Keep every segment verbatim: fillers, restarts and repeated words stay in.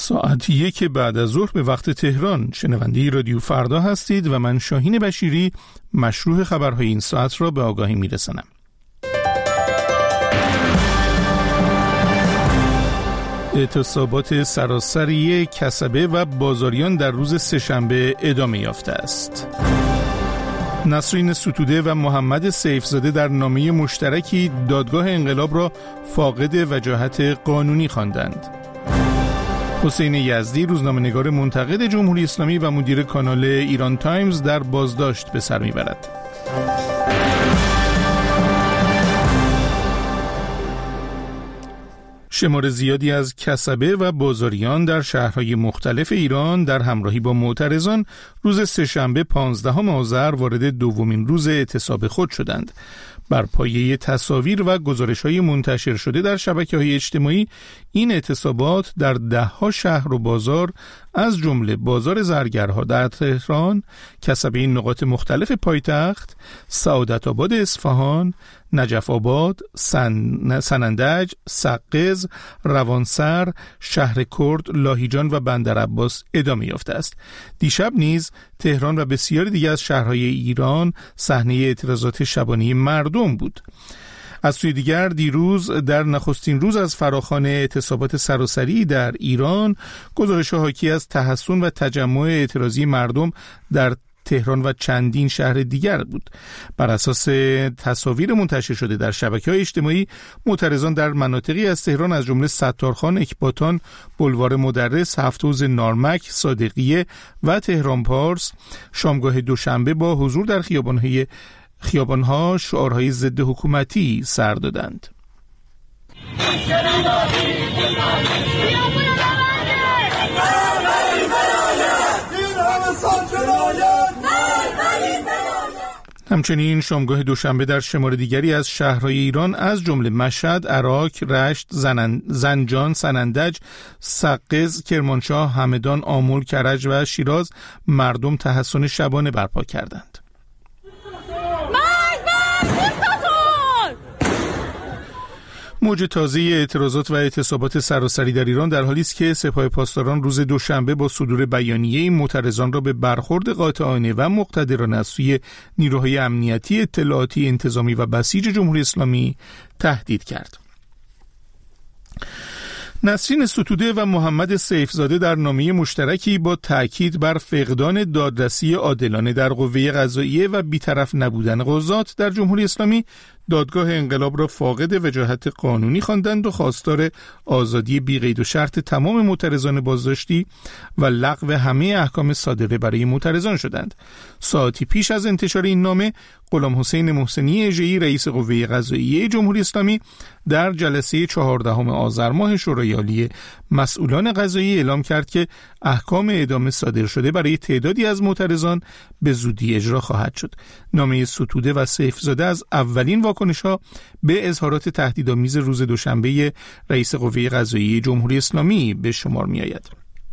ساعت یک بعد از ظهر به وقت تهران شنونده رادیو فردا هستید و من شاهین بشیری مشروع خبرهای این ساعت را به آگاهی میرسانم. اعتصابات سراسری کسبه و بازاریان در روز سه‌شنبه ادامه یافته است. نسرین ستوده و محمد سیفزاده در نامه مشترکی دادگاه انقلاب را فاقد وجاهت قانونی خواندند. حسین یزدی روزنامه‌نگار منتقد جمهوری اسلامی و مدیر کانال ایران تایمز در بازداشت به سر میبرد. شمار زیادی از کسبه و بازاریان در شهرهای مختلف ایران در همراهی با معترضان روز سه‌شنبه پانزدهم آذر وارد دومین روز اعتصاب خود شدند. بر پایه تصاویر و گزارش‌های منتشر شده در شبکه‌های اجتماعی، این اعتصابات در ده‌ها شهر و بازار از جمله بازار زرگرها در تهران، کسبه نقاط مختلف پایتخت، سعادت آباد اصفهان، نجف آباد، سن... سنندج، سقز، روانسر، شهر کرد، لاهیجان و بندرعباس ادامه یافته است. دیشب نیز تهران و بسیاری دیگر از شهرهای ایران صحنه اعتراضات شبانه مردم بود. از سوی دیگر دیروز در نخستین روز از فراخوان اعتصابات سراسری در ایران، گزارش حاکی از تحسن و تجمع اعتراضی مردم در تهران و چندین شهر دیگر بود. بر اساس تصاویر منتشر شده در شبکه‌های اجتماعی، معترضان در مناطقی از تهران از جمله ستارخان، اکباتان، بلوار مدرس، هفت حوض نارمک، صادقیه و تهران پارس شامگاه دوشنبه با حضور در خیابان‌های خیابان‌ها شعارهای ضد حکومتی سر دادند. همچنین شامگاه دوشنبه در شمار دیگری از شهرهای ایران از جمله مشهد، عراق، رشت، زنجان، سنندج، سقز، کرمانشاه، همدان، آمل، کرج و شیراز مردم تحسن شبانه برپا کردند. موج تازه اعتراضات و اعتصابات سراسری در ایران در حالی است که سپاه پاسداران روز دوشنبه با صدور بیانیه این معترضان را به برخورد قاطعانه و مقتدرانه از سوی نیروهای امنیتی، اطلاعاتی، انتظامی و بسیج جمهوری اسلامی تهدید کرد. نسرین ستوده و محمد سیفزاده در نامه مشترکی با تأکید بر فقدان دادرسی عادلانه در قوه قضاییه و بی‌طرف نبودن قضات در جمهوری اسلامی دادگاه انقلاب را فاقد وجاهت قانونی خواندند و خواستار آزادی بی قید و شرط تمام معترضان بازداشتی و لغو همه احکام صادره برای معترضان شدند. ساعتی پیش از انتشار این نامه، غلام حسین محسنی اژه‌ای رئیس قوه قضاییه جمهوری اسلامی در جلسه چهاردهم آذر ماه شورای عالی مسئولان قضایی اعلام کرد که احکام اعدام صادر شده برای تعدادی از معترضان به زودی اجرا خواهد شد. نامه ستوده و سیفزاده از اولین واکنش‌ها به اظهارات تهدیدآمیز روز دوشنبه رئیس قوه قضاییه جمهوری اسلامی به شمار می‌آید.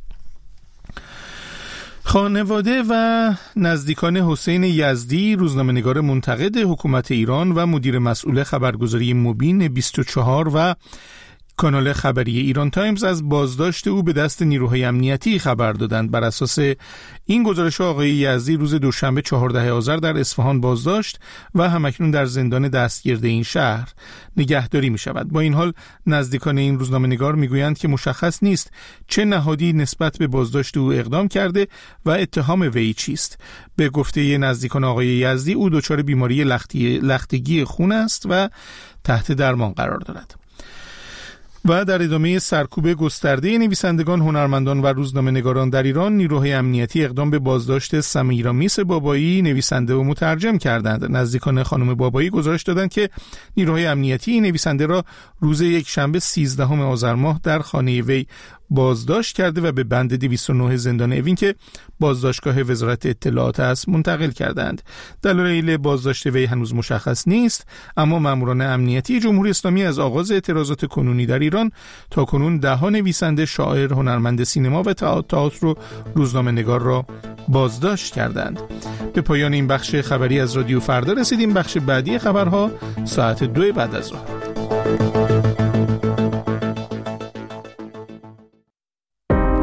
خانواده و نزدیکان حسین یزدی روزنامه‌نگار منتقد حکومت ایران و مدیر مسئول خبرگزاری مبین بیست و چهار و کانال خبری ایران تایمز از بازداشت او به دست نیروهای امنیتی خبر دادند. بر اساس این گزارش آقای یزدی روز دوشنبه چهاردهم آذر در اصفهان بازداشت و همکنون در زندان دستگرد این شهر نگهداری می شود. با این حال نزدیکان این روزنامه‌نگار می گویند که مشخص نیست چه نهادی نسبت به بازداشت او اقدام کرده و اتهام وی چیست. به گفته نزدیکان آقای یزدی او دچار بیماری لختی لختگی خون است و تحت درمان قرار دارد. و در ادامه سرکوب گسترده نویسندگان، هنرمندان و روزنامه‌نگاران در ایران، نیروهای امنیتی اقدام به بازداشت سمیرامیس بابایی نویسنده و مترجم کردند. نزدیکان خانم بابایی گزارش دادند که نیروهای امنیتی نویسنده را روز یک شنبه سیزدهم آذر ماه در خانه وی بازداشت کرده و به بند دویست و نه زندان اوین که بازداشتگاه وزارت اطلاعات است منتقل کردند. دلایل بازداشت وی هنوز مشخص نیست، اما ماموران امنیتی جمهوری اسلامی از آغاز اعتراضات کنونی در ایران تا کنون ده ها نویسنده، شاعر، هنرمند سینما و تئاتر و روزنامه‌نگار را بازداشت کردند. به پایان این بخش خبری از رادیو فردا رسیدیم. بخش بعدی خبرها ساعت دو بعد از ظهر.